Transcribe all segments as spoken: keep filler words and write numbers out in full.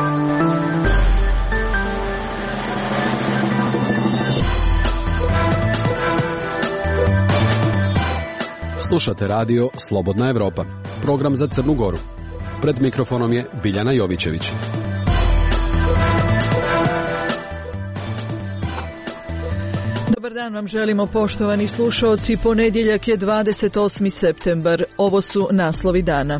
Slušate radio Slobodna Evropa, program za Crnu Goru. Pred mikrofonom je Biljana Jovićević. Dobar dan vam želimo, poštovani slušaoci. Ponedjeljak je dvadeset osmi septembar. Ovo su naslovi dana.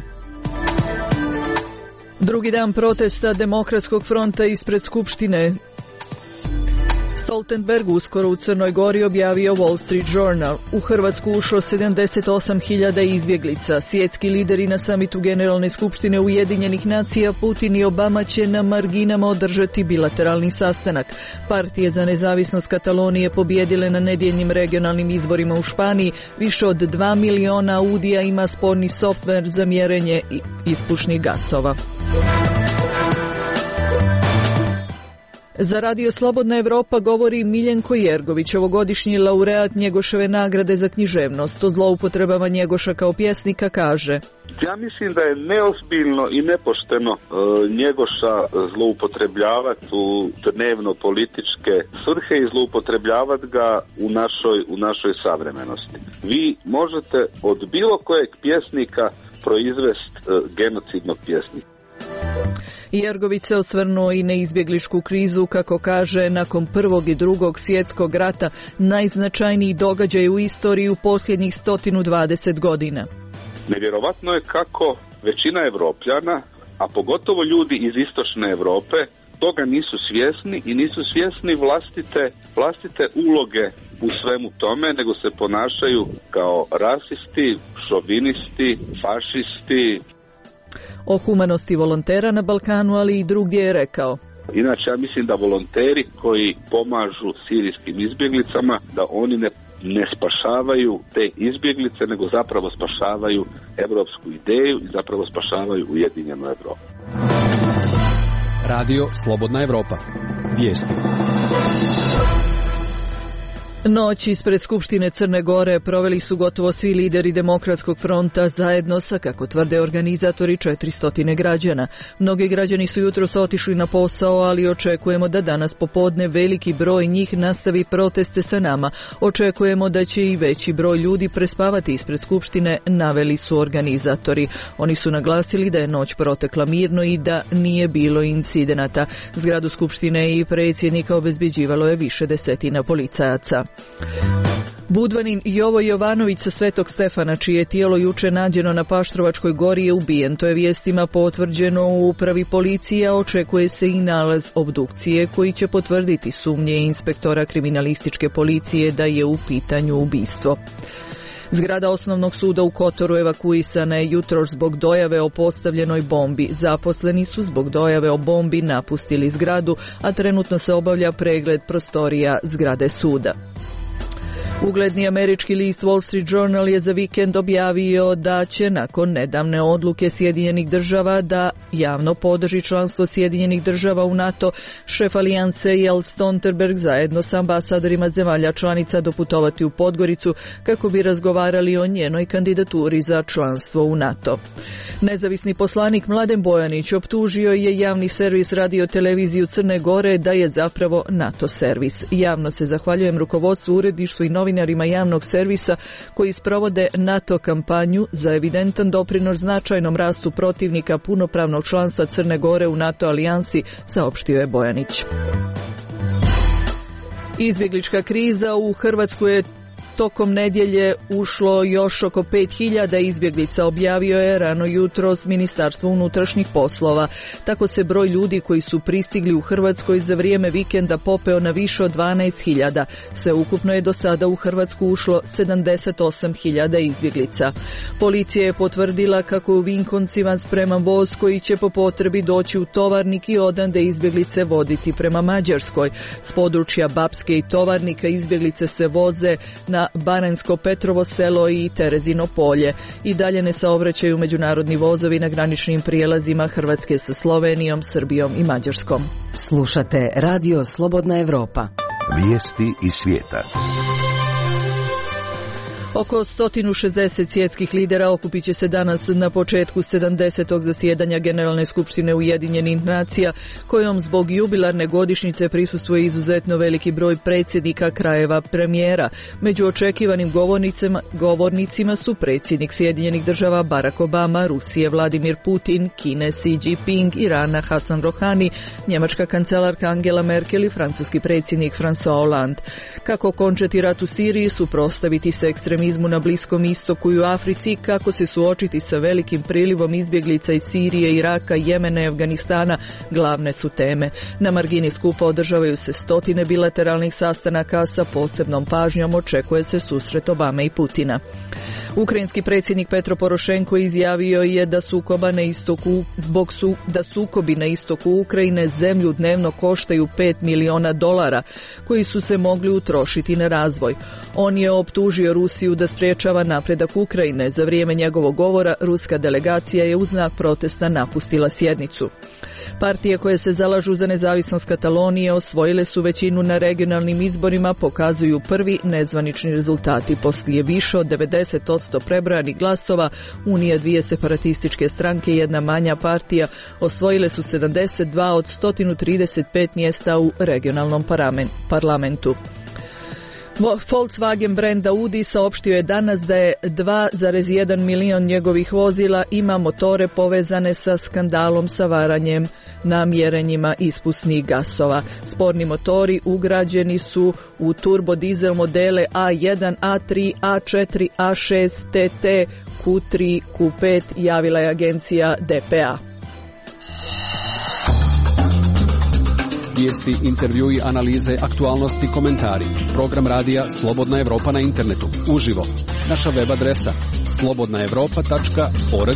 Drugi dan protesta Demokratskog fronta ispred Skupštine. Stoltenberg uskoro u Crnoj Gori objavio Wall Street Journal. U Hrvatsku ušlo sedamdeset osam hiljada izbjeglica. Svjetski lideri na samitu Generalne skupštine Ujedinjenih nacija Putin i Obama će na marginama održati bilateralni sastanak. Partije za nezavisnost Katalonije pobijedile na nedjeljnim regionalnim izborima u Španiji. Više od dva miliona audija ima sporni softver za mjerenje ispušnih gasova. Za radio Slobodna Evropa govori Miljenko Jergović, ovogodišnji laureat Njegoševe nagrade za književnost. O zloupotrebama Njegoša kao pjesnika kaže: Ja mislim da je neozbiljno i nepošteno e, Njegoša zloupotrebljavati u dnevno političke svrhe i zloupotrebljavati ga u našoj, u našoj savremenosti. Vi možete od bilo kojeg pjesnika proizvesti e, genocidnog pjesnika. Jergović se osvrnuo i na izbjegličku krizu, kako kaže, nakon prvog i drugog svjetskog rata najznačajniji događaj u istoriji u posljednjih sto dvadeset godina. Nevjerovatno je kako većina Evropljana, a pogotovo ljudi iz istočne Europe, toga nisu svjesni i nisu svjesni vlastite, vlastite uloge u svemu tome, nego se ponašaju kao rasisti, šovinisti, fašisti. O humanosti volontera na Balkanu, ali i drugdje je rekao: Inače, ja mislim da volonteri koji pomažu sirijskim izbjeglicama, da oni ne, ne spašavaju te izbjeglice, nego zapravo spašavaju evropsku ideju i zapravo spašavaju Ujedinjenu Evropu. Radio Slobodna Evropa. Vijesti. Noć ispred Skupštine Crne Gore proveli su gotovo svi lideri Demokratskog fronta zajedno sa, kako tvrde organizatori, četiristo građana. Mnogi građani su jutros otišli na posao, ali očekujemo da danas popodne veliki broj njih nastavi proteste sa nama. Očekujemo da će i veći broj ljudi prespavati ispred Skupštine, naveli su organizatori. Oni su naglasili da je noć protekla mirno i da nije bilo incidenata. Zgradu Skupštine i predsjednika obezbeđivalo je više desetina policajaca. Budvanin Jovo Jovanović sa Svetog Stefana, čije je tijelo juče nađeno na Paštrovačkoj gori, je ubijen. To je vijestima potvrđeno u upravi policije, a očekuje se i nalaz obdukcije koji će potvrditi sumnje inspektora kriminalističke policije da je u pitanju ubistvo. Zgrada Osnovnog suda u Kotoru evakuisana je jutros zbog dojave o postavljenoj bombi. Zaposleni su zbog dojave o bombi napustili zgradu, a trenutno se obavlja pregled prostorija zgrade suda. Ugledni američki list Wall Street Journal je za vikend objavio da će nakon nedavne odluke Sjedinjenih država da javno podrži članstvo Sjedinjenih država u NATO, šef alijanse Jens Stoltenberg zajedno sa ambasadorima zemalja članica doputovati u Podgoricu kako bi razgovarali o njenoj kandidaturi za članstvo u NATO. Nezavisni poslanik Mladen Bojanić optužio je javni servis Radio televiziju Crne Gore da je zapravo NATO servis. Javno se zahvaljujem rukovodstvu, uredništvu i novinarima javnog servisa koji sprovode NATO kampanju za evidentan doprinos značajnom rastu protivnika punopravnog članstva Crne Gore u NATO alijansi, saopštio je Bojanić. Izbjeglička kriza u Hrvatsku je tokom nedjelje ušlo još oko pet hiljada izbjeglica, objavio je rano jutros Ministarstvo unutrašnjih poslova. Tako se broj ljudi koji su pristigli u Hrvatskoj za vrijeme vikenda popeo na više od dvanaest hiljada. Sveukupno je do sada u Hrvatsku ušlo sedamdeset osam hiljada izbjeglica. Policija je potvrdila kako je u Vinkoncima spreman voz koji će po potrebi doći u Tovarnik i odande izbjeglice voditi prema Mađarskoj. S područja Bapske i Tovarnika izbjeglice se voze na Baranjsko Petrovo selo i Terezino polje. I dalje ne saobraćaju međunarodni vozovi na graničnim prijelazima Hrvatske sa Slovenijom, Srbijom i Mađarskom. Slušate Radio Slobodna Evropa. Vijesti iz svijeta. Oko sto šezdeset svjetskih lidera okupit će se danas na početku sedamdesetog zasjedanja Generalne skupštine Ujedinjenih nacija, kojom zbog jubilarne godišnjice prisustvuje izuzetno veliki broj predsjednika krajeva premijera. Među očekivanim govornicima, govornicima su predsjednik Sjedinjenih država Barack Obama, Rusije Vladimir Putin, Kine Xi Jinping, Irana Hasan Rohani, njemačka kancelarka Angela Merkel i francuski predsjednik François Hollande. Kako okončati rat u Siriji, suprotstaviti se ekstremizmu na Bliskom istoku i u Africi, kako se suočiti sa velikim prilivom izbjeglica iz Sirije, Iraka, Jemena i Afganistana, glavne su teme. Na margini skupa održavaju se stotine bilateralnih sastanaka, sa posebnom pažnjom očekuje se susret Obame i Putina. Ukrajinski predsjednik Petro Porošenko izjavio je da sukoba na istoku, zbog su, da sukobi na istoku Ukrajine zemlju dnevno koštaju pet miliona dolara, koji su se mogli utrošiti na razvoj. On je optužio Rusiju da sprječava napredak Ukrajine. Za vrijeme njegovog govora ruska delegacija je u znak protesta napustila sjednicu. Partije koje se zalažu za nezavisnost Katalonije osvojile su većinu na regionalnim izborima, pokazuju prvi nezvanični rezultati. Poslije više od devedeset posto prebrojanih glasova, Unija dvije separatističke stranke i jedna manja partija osvojile su sedamdeset dva od sto trideset pet mjesta u regionalnom parlamentu. Volkswagen brenda Audi saopštio je danas da je dva zarez jedan milion njegovih vozila ima motore povezane sa skandalom sa varanjem na mjerenjima ispusnih gasova. Sporni motori ugrađeni su u turbodizel modele A jedan, A tri, A četiri, A šest, T T, Q tri, Q pet, javila je agencija D P A. Vijesti, intervjui, analize, aktualnosti, komentari. Program radija Slobodna Evropa na internetu. Uživo. Naša web adresa slobodna evropa tačka org.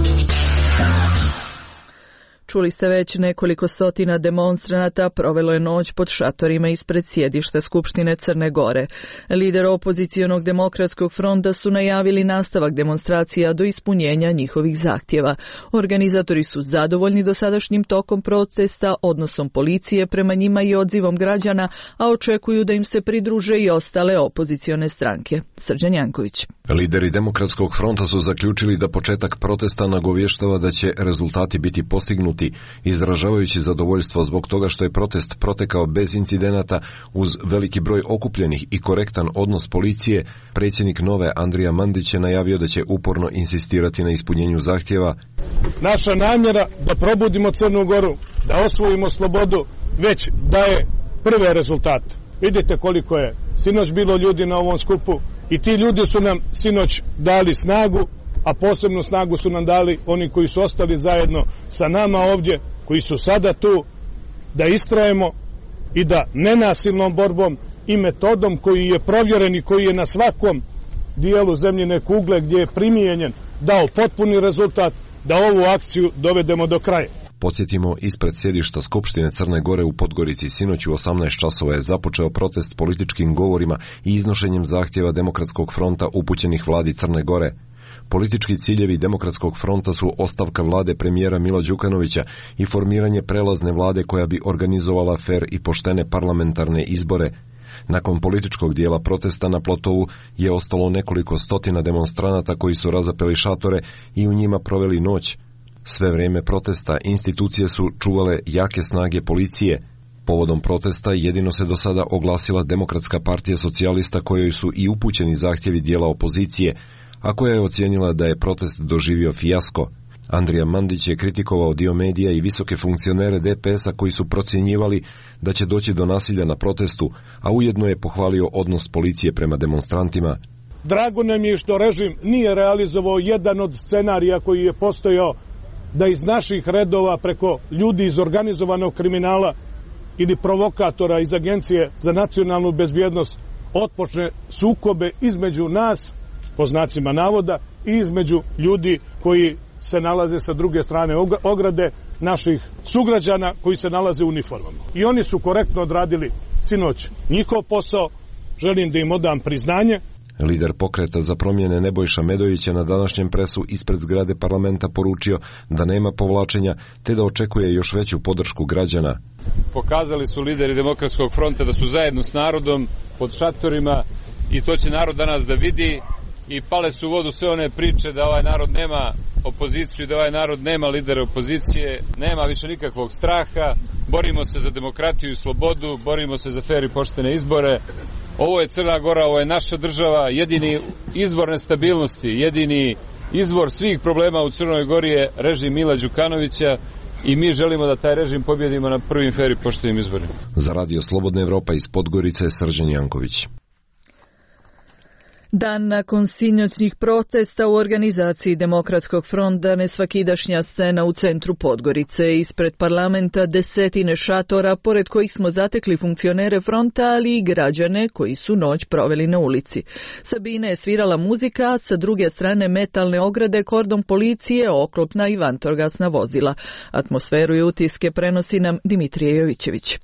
Čuli ste već, nekoliko stotina demonstranata provelo je noć pod šatorima ispred sjedišta Skupštine Crne Gore. Lider opozicionog demokratskog fronta su najavili nastavak demonstracija do ispunjenja njihovih zahtjeva. Organizatori su zadovoljni dosadašnjim tokom protesta, odnosom policije prema njima i odzivom građana, a očekuju da im se pridruže i ostale opozicione stranke. Srđan Janković. Lideri demokratskog fronta su zaključili da početak protesta nagovještava da će rezultati biti postignuti, izražavajući zadovoljstvo zbog toga što je protest protekao bez incidenata uz veliki broj okupljenih i korektan odnos policije. Predsjednik Nove Andrija Mandić je najavio da će uporno insistirati na ispunjenju zahtjeva. Naša namjera da probudimo Crnu Goru, da osvojimo slobodu, već daje prve rezultate. Vidite koliko je sinoć bilo ljudi na ovom skupu i ti ljudi su nam sinoć dali snagu, a posebnu snagu su nam dali oni koji su ostali zajedno sa nama ovdje, koji su sada tu, da istrajemo i da nenasilnom borbom i metodom koji je provjeren i koji je na svakom dijelu zemljine kugle gdje je primijenjen dao potpuni rezultat, da ovu akciju dovedemo do kraja. Podsjetimo, ispred sjedišta Skupštine Crne Gore u Podgorici sinoć u osamnaest časova je započeo protest političkim govorima i iznošenjem zahtjeva Demokratskog fronta upućenih vladi Crne Gore. Politički ciljevi Demokratskog fronta su ostavka vlade premijera Mila Đukanovića i formiranje prelazne vlade koja bi organizovala fer i poštene parlamentarne izbore. Nakon političkog dijela protesta na Platovu je ostalo nekoliko stotina demonstranata koji su razapeli šatore i u njima proveli noć. Sve vrijeme protesta institucije su čuvale jake snage policije. Povodom protesta jedino se do sada oglasila Demokratska partija socijalista kojoj su i upućeni zahtjevi dijela opozicije, a koja je ocijenila da je protest doživio fijasko. Andrija Mandić je kritikovao dio medija i visoke funkcionere D P S-a koji su procjenjivali da će doći do nasilja na protestu, a ujedno je pohvalio odnos policije prema demonstrantima. Drago nam je što režim nije realizovao jedan od scenarija koji je postojao, da iz naših redova preko ljudi iz organizovanog kriminala ili provokatora iz Agencije za nacionalnu bezbjednost otpočne sukobe između nas, po znacima navoda, i između ljudi koji se nalaze sa druge strane ograde, naših sugrađana koji se nalaze u uniformama. I oni su korektno odradili sinoć njihov posao, želim da im odam priznanje. Lider Pokreta za promjene Nebojša Medović je na današnjem presu ispred zgrade parlamenta poručio da nema povlačenja te da očekuje još veću podršku građana. Pokazali su lideri Demokratskog fronta da su zajedno s narodom pod šatorima i to će narod danas da vidi i pale su u vodu sve one priče da ovaj narod nema opoziciju, da ovaj narod nema lidera opozicije, nema više nikakvog straha, borimo se za demokratiju i slobodu, borimo se za fer i poštene izbore. Ovo je Crna Gora, ovo je naša država, jedini izvor nestabilnosti, jedini izvor svih problema u Crnoj Gori je režim Mila Đukanovića i mi želimo da taj režim pobjedimo na prvim fer i poštenim izborima. Za Radio Slobodna Evropa iz Podgorice, Srđan Janković. Dan nakon sinoćnih protesta u organizaciji Demokratskog fronta nesvakidašnja scena u centru Podgorice. Ispred parlamenta desetine šatora, pored kojih smo zatekli funkcionere fronta, ali i građane koji su noć proveli na ulici. Sabine je svirala muzika, a sa druge strane metalne ograde, kordon policije, oklopna i vatrogasna vozila. Atmosferu i utiske prenosi nam Dimitrije Jovićević.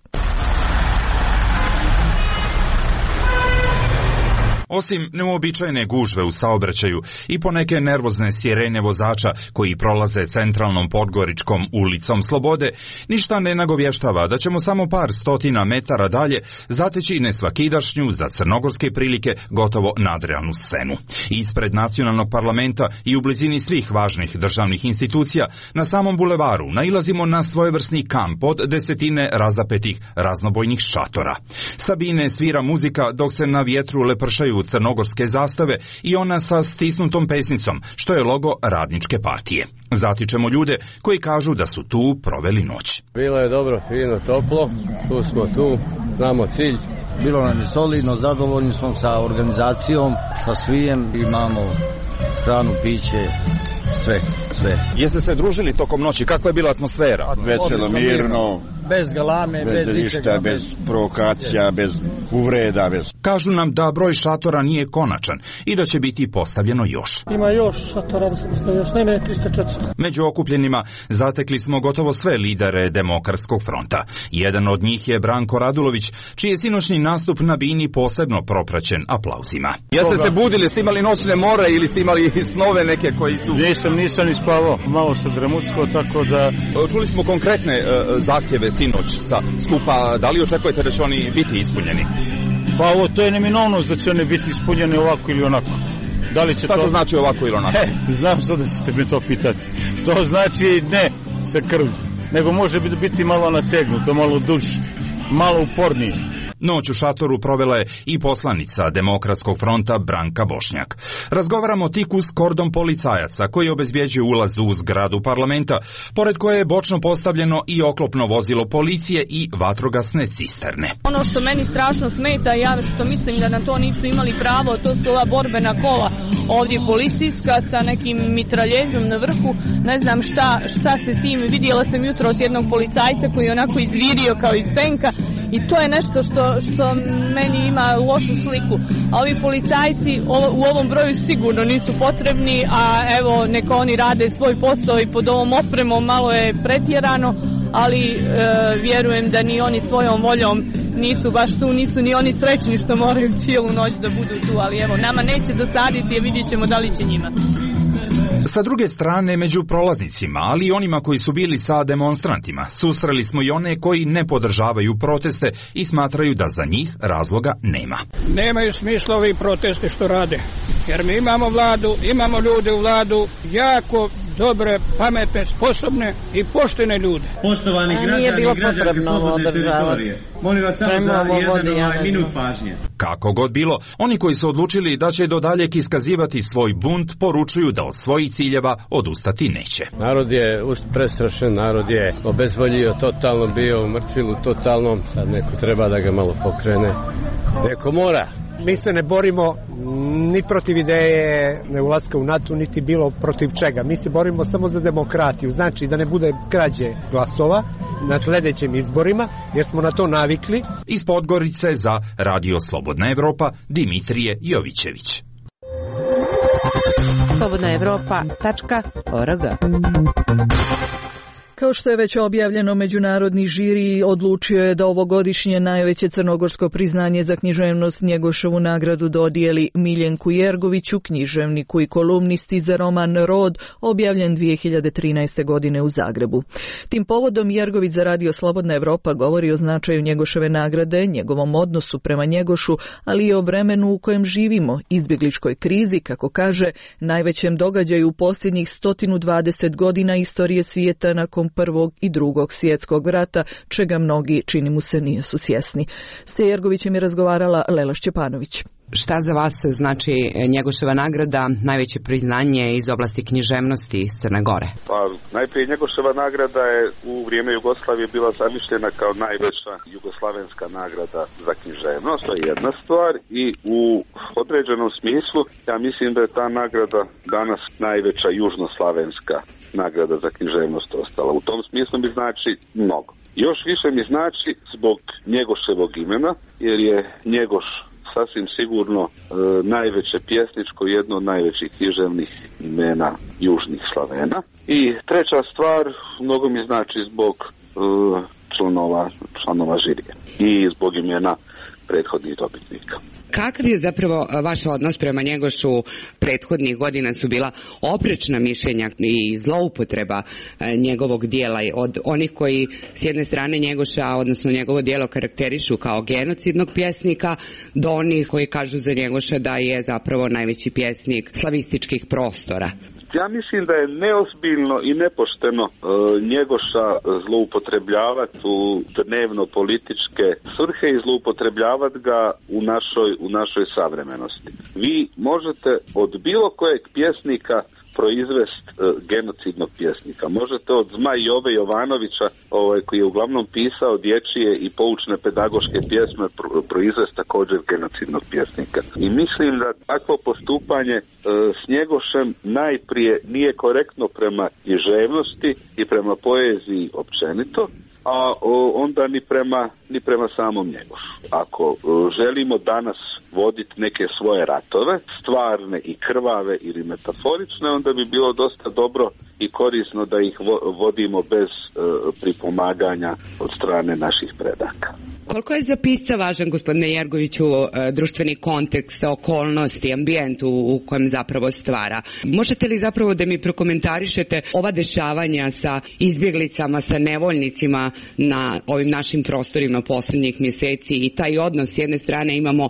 Osim neuobičajene gužve u saobraćaju i poneke nervozne sirene vozača koji prolaze centralnom podgoričkom ulicom Slobode, ništa ne nagovještava da ćemo samo par stotina metara dalje zateći nesvakidašnju, za crnogorske prilike, gotovo nadrealnu scenu. Ispred nacionalnog parlamenta i u blizini svih važnih državnih institucija, na samom bulevaru nailazimo na svojevrsni kamp od desetine razapetih raznobojnih šatora. Sabine svira muzika dok se na vjetru lepršaju crnogorske zastave i ona sa stisnutom pesnicom, što je logo Radničke partije. Zatičemo ljude koji kažu da su tu proveli noć. Bilo je dobro, fino, toplo, tu smo tu, znamo cilj. Bilo nam je solidno, zadovoljni smo sa organizacijom, sa svijem, imamo hranu, piće, sve, sve. Jeste se družili tokom noći, kakva je bila atmosfera? Veselo, mirno, bez galame, bez, bez ništa, bez provokacija, bez uvreda, bez... Kažu nam da broj šatora nije konačan i da će biti postavljeno još. Ima još šatora da se postavlja, još ne, ne, tristo četiristo. Među okupljenima zatekli smo gotovo sve lidere Demokratskog fronta. Jedan od njih je Branko Radulović, čiji je sinoćni nastup na bini posebno propraćen aplauzima. Jeste se budili, ste imali noćne more ili ste imali snove neke koji su... Nisam, nisam ni spavao, malo se dramucko, tako da... Čuli smo konkretne uh, zahtjeve sinoć sa skupa, da li očekujete da će oni biti ispunjeni? Pa ovo, to je neminovnost da će oni biti ispunjeni ovako ili onako. Da li će Šta to... to znači ovako ili onako? He, znam sad da ćete mi to pitati. To znači ne sa krvlju, nego može biti malo nategnuto, malo duže, malo upornije. Noć u šatoru provela je i poslanica Demokratskog fronta Branka Bošnjak. Razgovaramo tik uz kordon policajaca koji obezbjeđuje ulaz u zgradu parlamenta, pored koje je bočno postavljeno i oklopno vozilo policije i vatrogasne cisterne. Ono što meni strašno smeta, ja što mislim da na to nisu imali pravo, to su ova borbena kola ovdje policijska sa nekim mitraljezom na vrhu. Ne znam šta, šta se tim, vidjela sam jutro od jednog policajca koji je onako izvirio kao iz tenka. I to je nešto što, što meni ima lošu sliku. A ovi policajci u ovom broju sigurno nisu potrebni, a evo neka oni rade svoj posao i pod ovom opremom malo je pretjerano, ali e, vjerujem da ni oni svojom voljom nisu baš tu, nisu ni oni srećni što moraju cijelu noć da budu tu, ali evo nama neće dosaditi, a vidjet ćemo da li će njima. Sa druge strane, među prolaznicima, ali i onima koji su bili sa demonstrantima, susreli smo i one koji ne podržavaju proteste i smatraju da za njih razloga nema. Nemaju smisla ovi proteste što rade, jer mi imamo vladu, imamo ljude u vladu, jako dobre, pametne, sposobne i poštene ljude. Poštovani građani i građanke slobodne teritorije, molim vas samo za jedan ovaj minut pažnje. Kako god bilo, oni koji su odlučili da će do daljeg iskazivati svoj bunt poručuju da od svojih ciljeva odustati neće. Narod je prestrašen, narod je obezvoljio totalno, bio u mrtvilu totalnom, sad neko treba da ga malo pokrene, neko mora. Mi se ne borimo ni protiv ideje ne ulaska u NATO, niti bilo protiv čega. Mi se borimo samo za demokratiju, znači da ne bude krađe glasova na sljedećim izborima, jer smo na to navikli. Iz Podgorice za Radio Slobodna Evropa, Dimitrije Jovićević. slobodna evropa tačka org Kao što je već objavljeno, međunarodni žiri odlučio je da ovogodišnje najveće crnogorsko priznanje za književnost Njegoševu nagradu dodijeli Miljenku Jergoviću, književniku i kolumnisti za roman Rod, objavljen dvije hiljade trinaeste. godine u Zagrebu. Tim povodom Jergović za Radio Slobodna Evropa govori o značaju Njegoševe nagrade, njegovom odnosu prema Njegošu, ali i o vremenu u kojem živimo, izbjegličkoj krizi, kako kaže, najvećem događaju u posljednjih sto dvadeset godina istorije svijeta nakon Prvog i Drugog svjetskog rata, čega mnogi, čini mu se, nisu svjesni. S Jergovićem je razgovarala Lela Šćepanović. Šta za vas znači Njegoševa nagrada, najveće priznanje iz oblasti književnosti iz Crne Gore? Pa, najprije Njegoševa nagrada je u vrijeme Jugoslavije bila zamišljena kao najveća jugoslavenska nagrada za književnost, to je jedna stvar, i u određenom smislu ja mislim da je ta nagrada danas najveća južnoslavenska nagrada za književnost ostala. U tom smislu mi znači mnogo. Još više mi znači zbog Njegoševog imena, jer je Njegoš sasvim sigurno e, najveće pjesničko, jedno od najvećih književnih imena južnih Slavena. I treća stvar, mnogo mi znači zbog e, članova, članova žirije i zbog imena prethodnih dobitnika. Kakav je zapravo vaš odnos prema Njegošu? Prethodnih godina su bila oprečna mišljenja i zloupotreba njegovog dijela od onih koji s jedne strane Njegoša, odnosno njegovo dijelo karakterišu kao genocidnog pjesnika, do onih koji kažu za Njegoša da je zapravo najveći pjesnik slavističkih prostora. Ja mislim da je neozbiljno i nepošteno e, Njegoša zloupotrebljavati u dnevno političke svrhe i zloupotrebljavati ga u našoj, u našoj savremenosti. Vi možete od bilo kojeg pjesnika proizvest e, genocidnog pjesnika. Možete od Zmaj Jove Jovanovića, ovaj, koji je uglavnom pisao dječje i poučne pedagoške pjesme, pro, proizvest također genocidnog pjesnika. I mislim da takvo postupanje e, s Njegošem najprije nije korektno prema književnosti i prema poeziji općenito, a o, onda ni prema, ni prema samom Njegošu. Ako o, želimo danas voditi neke svoje ratove, stvarne i krvave ili metaforične, onda bi bilo dosta dobro i korisno da ih vo, vodimo bez e, pripomaganja od strane naših predaka. Koliko je za pisca važan, gospodine Jergoviću, društveni kontekst, okolnosti, ambijent u kojem zapravo stvara? Možete li zapravo da mi prokomentarišete ova dešavanja sa izbjeglicama, sa nevoljnicima na ovim našim prostorima posljednjih mjeseci i taj odnos? S jedne strane imamo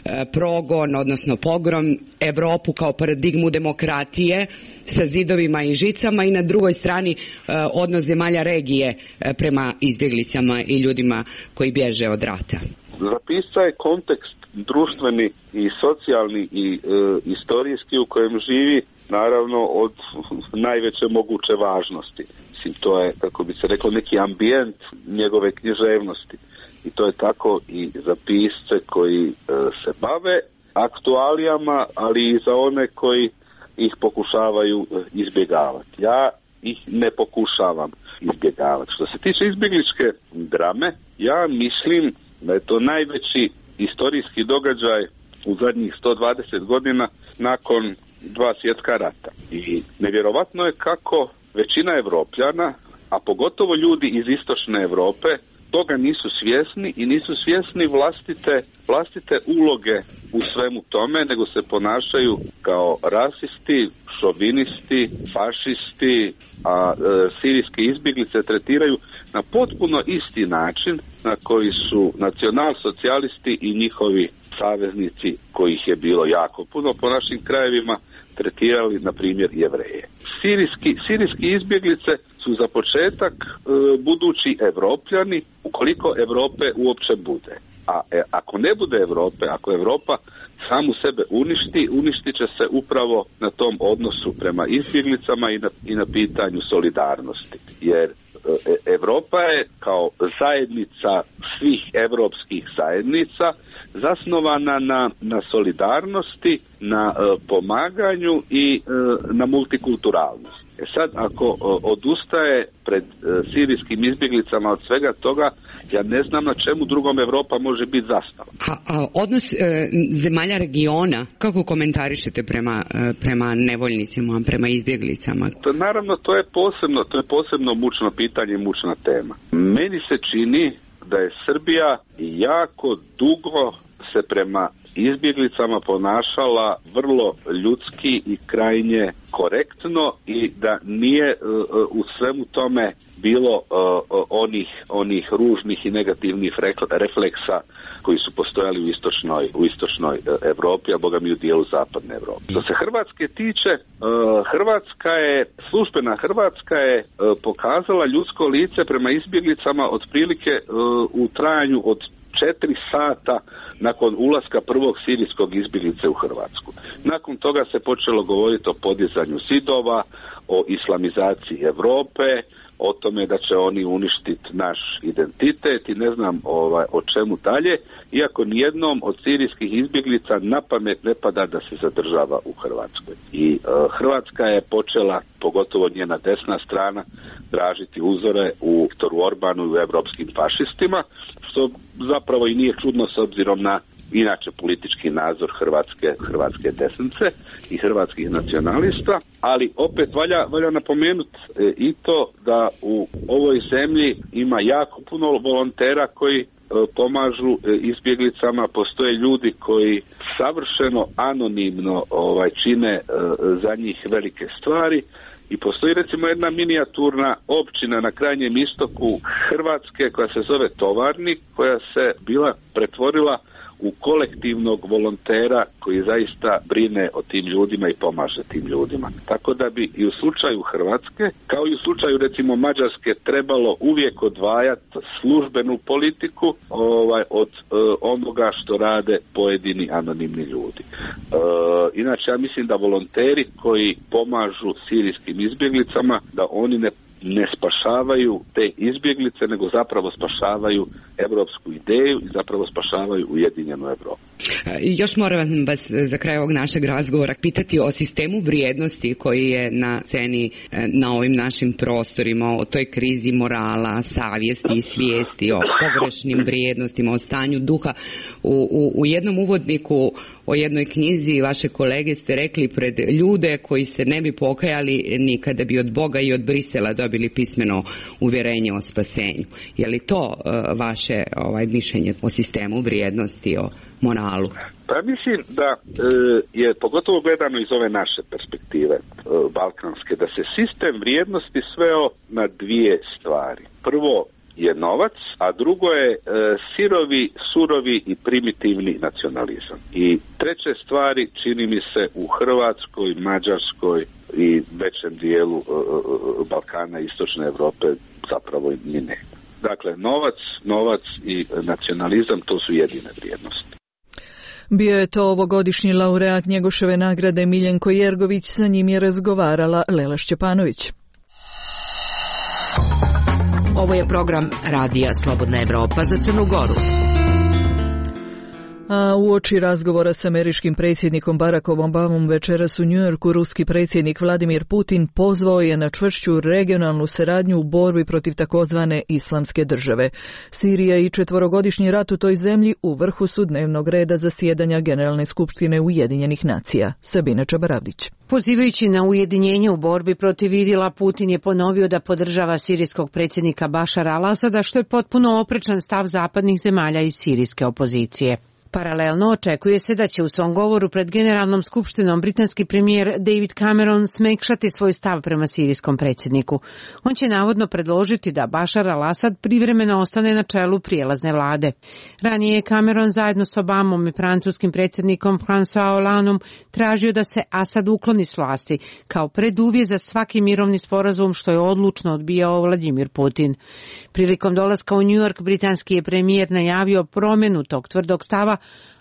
progon, odnosno pogrom, Evropu kao paradigmu demokratije sa zidovima i žicama, i na drugoj strani odnos zemalja regije prema izbjeglicama i ljudima koji bježe od rata. Za pisca je kontekst društveni i socijalni i e, istorijski u kojem živi naravno od najveće moguće važnosti. Mislim, to je, kako bi se reklo, neki ambijent njegove književnosti. I to je tako i za pisce koji e, se bave aktualijama, ali i za one koji ih pokušavaju izbjegavati. Ja ih ne pokušavam izbjegavati. Što se tiče izbjegličke drame, ja mislim da je to najveći istorijski događaj u zadnjih sto dvadeset godina nakon dva svjetska rata. I nevjerovatno je kako većina Evropljana, a pogotovo ljudi iz istočne Europe, toga nisu svjesni i nisu svjesni vlastite, vlastite uloge u svemu tome, nego se ponašaju kao rasisti, šovinisti, fašisti, a e, sirijske izbjeglice tretiraju na potpuno isti način na koji su nacionalsocijalisti i njihovi saveznici, kojih je bilo jako puno po našim krajevima, tretirali, na primjer, Jevreje. Sirijski, sirijski izbjeglice su za početak e, budući Evropljani, ukoliko Europe uopće bude. A e, ako ne bude Europe, ako Europa samu sebe uništi, uništit će se upravo na tom odnosu prema izbjeglicama i na, i na pitanju solidarnosti. Jer e, Europa je kao zajednica svih europskih zajednica zasnovana na, na solidarnosti, na e, pomaganju i e, na multikulturalnosti. E sad, ako o, odustaje pred e, sirijskim izbjeglicama od svega toga, ja ne znam na čemu drugom Evropa može biti zastava. A, a odnos e, zemalja regiona, kako komentarišete prema, e, prema nevoljnicima, prema izbjeglicama? To, naravno, to je posebno, to je posebno mučno pitanje i mučna tema. Meni se čini da je Srbija jako dugo se prema izbjeglicama ponašala vrlo ljudski i krajnje korektno i da nije uh, u svemu tome bilo uh, onih, onih ružnih i negativnih refleksa koji su postojali u istočnoj, u istočnoj Europi, a boga mi u dijelu zapadne Europe. Što se Hrvatske tiče, uh, Hrvatska je, službena Hrvatska je uh, pokazala ljudsko lice prema izbjeglicama otprilike uh, u trajanju od četiri sata nakon ulaska prvog sirijskog izbjeglice u Hrvatsku. Nakon toga se počelo govoriti o podizanju zidova, o islamizaciji Europe, o tome da će oni uništiti naš identitet i ne znam ovaj, o čemu dalje, iako nijednom od sirijskih izbjeglica na pamet ne pada da se zadržava u Hrvatskoj. I uh, Hrvatska je počela, pogotovo njena desna strana, tražiti uzore u Viktoru Orbanu i u evropskim fašistima, što zapravo i nije čudno s obzirom na inače politički nadzor hrvatske, hrvatske desnice i hrvatskih nacionalista, ali opet valja, valja napomenuti e, i to da u ovoj zemlji ima jako puno volontera koji e, pomažu e, izbjeglicama, postoje ljudi koji savršeno anonimno ovaj, čine e, za njih velike stvari. I postoji recimo jedna minijaturna općina na krajnjem istoku Hrvatske koja se zove Tovarnik, koja se bila pretvorila u kolektivnog volontera koji zaista brine o tim ljudima i pomaže tim ljudima. Tako da bi i u slučaju Hrvatske, kao i u slučaju recimo Mađarske, trebalo uvijek odvajati službenu politiku ovaj, od uh, onoga što rade pojedini anonimni ljudi. Uh, inače, ja mislim da volonteri koji pomažu sirijskim izbjeglicama, da oni ne ne spašavaju te izbjeglice, nego zapravo spašavaju evropsku ideju i zapravo spašavaju ujedinjenu Evropu. Još moram vas za kraj ovog našeg razgovora pitati o sistemu vrijednosti koji je na sceni na ovim našim prostorima, o toj krizi morala, savjesti i svijesti, o pogrešnim vrijednostima, o stanju duha. U, u, u jednom uvodniku o jednoj knjizi vaše kolege ste rekli pred ljude koji se ne bi pokajali ni kada bi od Boga i od Brisela dobili pismeno uvjerenje o spasenju. Je li to uh, vaše ovaj, mišljenje o sistemu vrijednosti, o moralu? Pa mislim da e, je pogotovo gledano iz ove naše perspektive e, balkanske, da se sistem vrijednosti sveo na dvije stvari. Prvo je novac, a drugo je e, sirovi, surovi i primitivni nacionalizam. I treće stvari čini mi se u Hrvatskoj, Mađarskoj i većem dijelu e, Balkana i Istočne Europe zapravo ni ne. Dakle, novac, novac i nacionalizam, to su jedine vrijednosti. Bio je to ovogodišnji laureat Njegoševe nagrade Miljenko Jergović, sa njim je razgovarala Lela Šćepanović. Ovo je program Radija Slobodna Evropa za Crnu Goru. A uoči razgovora s američkim predsjednikom Barackom Obamom večeras u Njujorku, ruski predsjednik Vladimir Putin pozvao je na čvršću regionalnu saradnju u borbi protiv takozvane islamske države. Sirija i četvorogodišnji rat u toj zemlji u vrhu su dnevnog reda zasjedanja Generalne skupštine Ujedinjenih nacija. Sabina Čabaravdić. Pozivajući na ujedinjenje u borbi protiv Idila, Putin je ponovio da podržava sirijskog predsjednika Bašara al-Asada, što je potpuno oprečan stav zapadnih zemalja i sirijske opozicije. Paralelno očekuje se da će u svom govoru pred Generalnom skupštinom britanski premijer David Cameron smekšati svoj stav prema sirijskom predsjedniku. On će navodno predložiti da Bašar al-Asad privremeno ostane na čelu prijelazne vlade. Ranije je Cameron zajedno s Obamom i francuskim predsjednikom François Hollandeom tražio da se Asad ukloni s vlasti kao preduvjet za svaki mirovni sporazum, što je odlučno odbijao Vladimir Putin. Prilikom dolaska u New York britanski je premijer najavio promjenu tog tvrdog stava,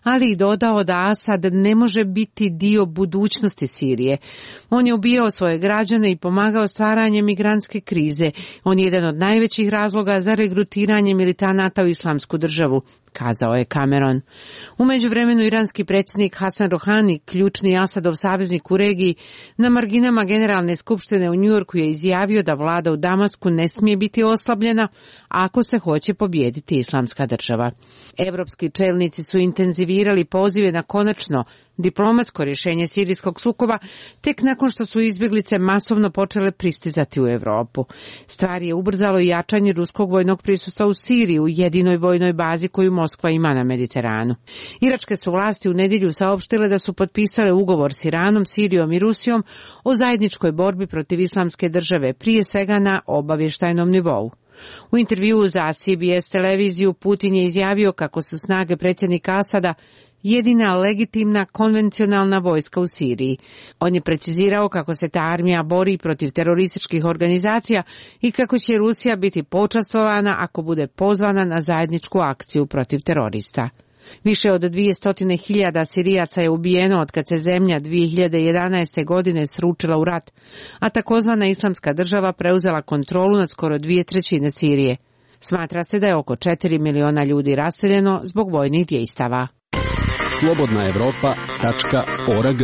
ali i dodao da Asad ne može biti dio budućnosti Sirije. On je ubijao svoje građane i pomagao stvaranje migrantske krize. On je jedan od najvećih razloga za regrutiranje militanata u Islamsku državu, kazao je Cameron. U međuvremenu iranski predsjednik Hasan Rohani, ključni Asadov saveznik u regiji, na marginama Generalne skupštine u Njujorku je izjavio da vlada u Damasku ne smije biti oslabljena ako se hoće pobijediti Islamska država. Evropski čelnici su intenzivirali pozive na konačno diplomatsko rješenje sirijskog sukoba tek nakon što su izbjeglice masovno počele pristizati u Europu. Stvar je ubrzalo i jačanje ruskog vojnog prisustva u Siriji, u jedinoj vojnoj bazi koju Moskva ima na Mediteranu. Iračke su vlasti u nedjelju saopštile da su potpisale ugovor s Iranom, Sirijom i Rusijom o zajedničkoj borbi protiv Islamske države, prije svega na obavještajnom nivou. U intervjuu za C B S televiziju Putin je izjavio kako su snage predsjednika Asada jedina legitimna konvencionalna vojska u Siriji. On je precizirao kako se ta armija bori protiv terorističkih organizacija i kako će Rusija biti počastvovana ako bude pozvana na zajedničku akciju protiv terorista. Više od dvjesto hiljada Sirijaca je ubijeno od kad se zemlja dvije hiljade jedanaeste. godine sručila u rat, a takozvana Islamska država preuzela kontrolu nad skoro dvije trećine Sirije. Smatra se da je oko četiri miliona ljudi raseljeno zbog vojnih dejstava. slobodna evropa tačka org.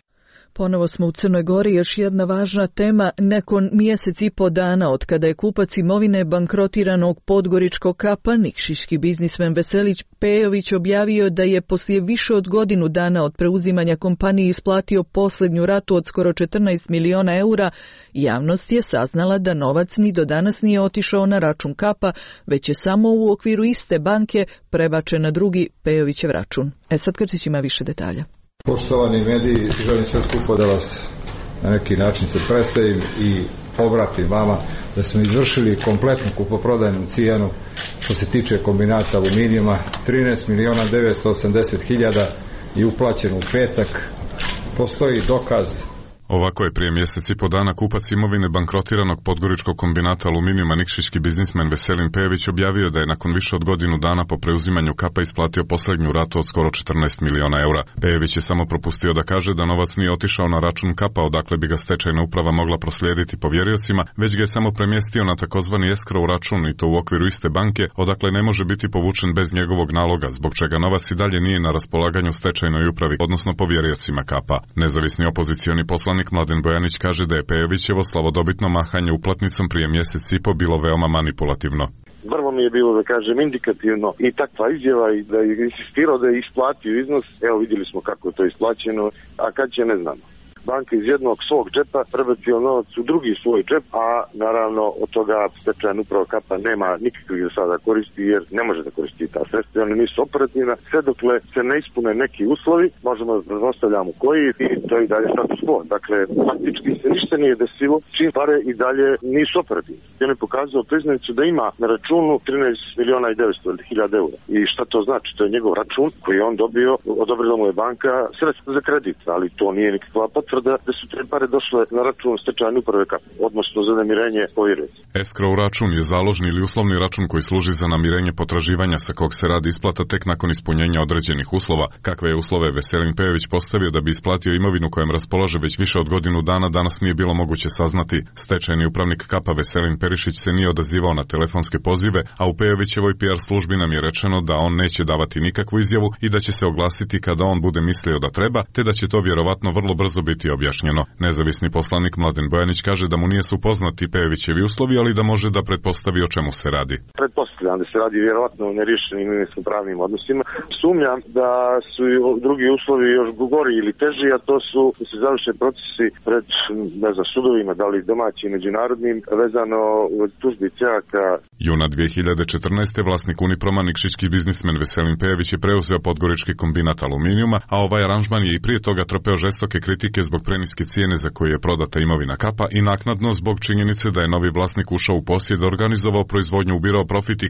Ponovo smo u Crnoj Gori, još jedna važna tema. Nakon mjesec i po dana od kada je kupac imovine bankrotiranog podgoričkog kapa, nikšićki biznismen Veselić Pejović objavio da je poslije više od godinu dana od preuzimanja kompanije isplatio posljednju ratu od skoro četrnaest miliona eura, javnost je saznala da novac ni do danas nije otišao na račun kapa, već je samo u okviru iste banke prebačen na drugi Pejovićev račun. E sad Krstić ima više detalja. Poštovani mediji, želim sve skupo da vas na neki način se predstavim i povratim vama da smo izvršili kompletnu kupoprodajnu cijenu što se tiče kombinata aluminijuma, trinaest miliona devetsto osamdeset hiljada i uplaćen u petak. Postoji dokaz. Ovako je prije mjesec i po dana kupac imovine bankrotiranog podgoričkog kombinata aluminijuma nikšićki biznismen Veselin Pejović objavio da je nakon više od godinu dana po preuzimanju kapa isplatio posljednju ratu od skoro četrnaest miliona eura. Pejović je samo propustio da kaže da novac nije otišao na račun kapa, odakle bi ga stečajna uprava mogla proslijediti povjeriocima, već ga je samo premjestio na takozvani escrow račun i to u okviru iste banke, odakle ne može biti povučen bez njegovog naloga, zbog čega novac i dalje nije na raspolaganju stečajnoj upravi, odnosno povjeriocima kapa. Nezavisni opozicioni poslanik Mladen Bojanić kaže da je Pejovićevo slavodobitno mahanje uplatnicom prije mjesec i po bilo veoma manipulativno. Prvo mi je bilo, da kažem, indikativno i takva izjava i da je insistirao da je isplatio iznos. Evo, vidjeli smo kako je to isplaćeno, a kad će ne znamo. Banka iz jednog svog džepa prebacio novac u drugi svoj džep, a naravno od toga stečajna uprava kapa nema nikakvih do sada koristi, jer ne može da koristi ta sredstva, oni nisu operativna. Sve dokle se ne ispune neki uslovi, možemo da pretpostavljamo koji, i to je i dalje status quo. Dakle, faktički se ništa nije desilo, čim pare i dalje nisu operativne. On je pokazao priznanicu da ima na računu trinaest miliona i devetsto hiljada eura. I šta to znači? To je njegov račun koji je on dobio, odobrila mu je banka sredstva za kredit, ali to nije nikakva potvrda da su te pare došle na račun stečajne uprave kapa, odnosno za namirenje povjerice. Escrow račun je založni ili uslovni račun koji služi za namirenje potraživanja sa kog se radi isplata tek nakon ispunjenja određenih uslova. Kakve je uslove Veselin Pejović postavio da bi isplatio imovinu kojem raspolaže već više od godinu dana, danas nije bilo moguće saznati. Stečajni upravnik kapa Veselin Perišić se nije odazivao na telefonske pozive, a u Pejovićevoj P R službi nam je rečeno da on neće davati nikakvu izjavu i da će se oglasiti kada on bude mislio da treba, te da će to vjerovatno vrlo brzo biti objašnjeno. Nezavisni poslanik Mladen Bojanić kaže da mu nije su poznati Pejovićevi uslovi, ali da može da pretpostavi o čemu se radi. Pretpostavljam da se radi vjerovatno o neriješenim imovinsko-pravnim odnosima. Sumnjam da su drugi uslovi još gori ili teži, a to su da se završe procesi pred, ne znam, sudovima, da li domaćim i međunarodnim, vezano u tužbi C A K. Juna dvije hiljade četrnaeste. vlasnik Uniproma nikšićki biznismen Veselin Pejović je preuzeo podgorički kombinat aluminijuma, a ovaj aranžman je i prije toga trpeo žestoke kritike zbog preniske cijene za koju je prodata imovina kapa i naknadno zbog činjenice da je novi vlasnik ušao u posjed, organizovao proizvodnju, ubirao profit i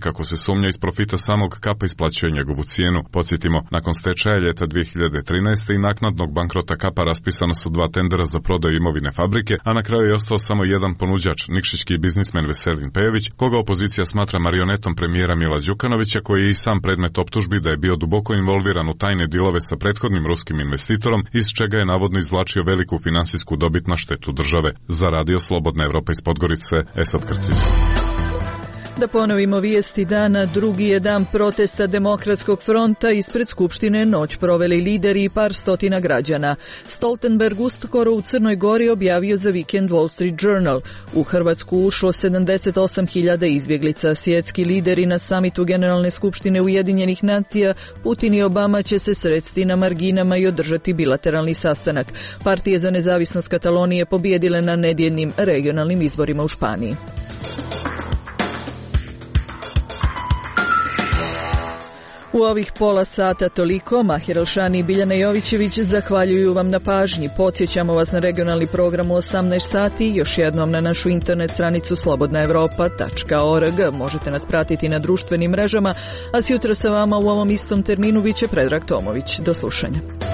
kako se sumnja iz profita samog Kapa isplaćuje njegovu cijenu. Podsjetimo, nakon stečaja ljeta dvije hiljade trinaeste i naknadnog bankrota Kapa raspisana su dva tendera za prodaju imovine fabrike, a na kraju je ostao samo jedan ponuđač, nikšićki biznismen Veselin Pejević, koga opozicija smatra marionetom premijera Mila Đukanovića, koji je i sam predmet optužbi da je bio duboko involviran u tajne dilove sa prethodnim ruskim investitorom, iz čega je navodno izvlačio veliku finansijsku dobit na štetu države. Za Radio Slobodna Evropa iz Podgorice, Esad Krcić. Da ponovimo vijesti dana, drugi je dan protesta Demokratskog fronta. Ispred Skupštine noć proveli lideri i par stotina građana. Stoltenberg uskoro u Crnoj Gori objavio za vikend Wall Street Journal. U Hrvatsku ušlo sedamdeset osam hiljada izbjeglica. Svjetski lideri na samitu Generalne skupštine Ujedinjenih nacija Putin i Obama će se sresti na marginama i održati bilateralni sastanak. Partije za nezavisnost Katalonije pobijedile na nedjeljnim regionalnim izborima u Španiji. U ovih pola sata toliko. Mahir Elšani i Biljana Jovićević zahvaljuju vam na pažnji. Podsjećamo vas na regionalni program u osamnaest sati, još jednom na našu internet stranicu slobodna evropa tačka org. Možete nas pratiti na društvenim mrežama, a sjutra sa vama u ovom istom terminu biće Predrag Tomović. Do slušanja.